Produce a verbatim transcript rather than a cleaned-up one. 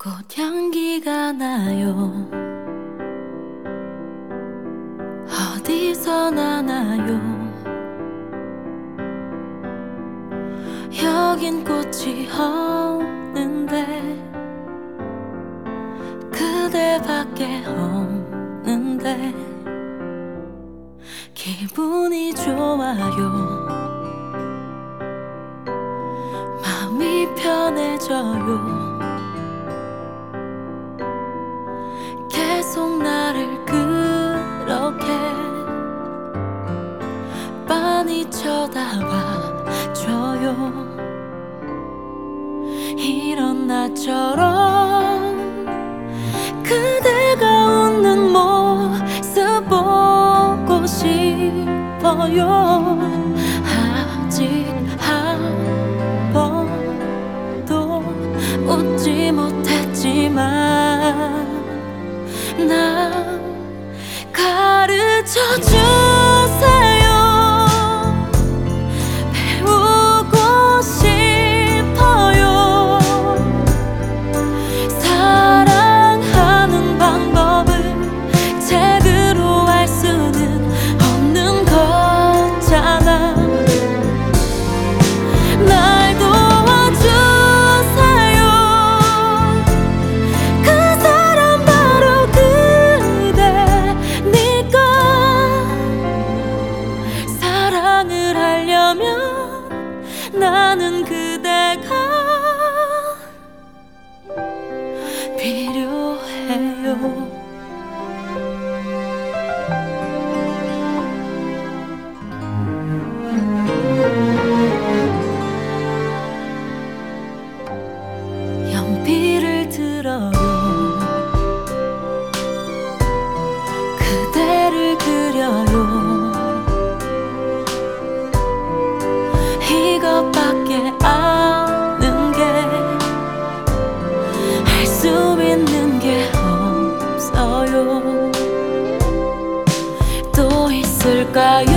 꽃향기가 나요. 어디서 나나요? 여긴 꽃이 없는데 그대밖에 없는데 기분이 좋아요. 마음이 편해져요. 계속 나를 그렇게 빤히 쳐다봐줘요. 이런 나처럼 그대가 웃는 모습 보고 싶어요. 아직 한 번도 웃지 못했지만 나 가르쳐주세요. 배우고 싶어요. 사랑하는 방법을 책으로 알 수는 없는 거잖아. 날 도와주세요. 그 사람 바로 그대니까. 사랑을 하려면 나는 그대가 필요해요. 연필을 들어요. 그대를 그려요. 이것밖에 아는 게 할 수 있는 게 없어요. 또 있을까요?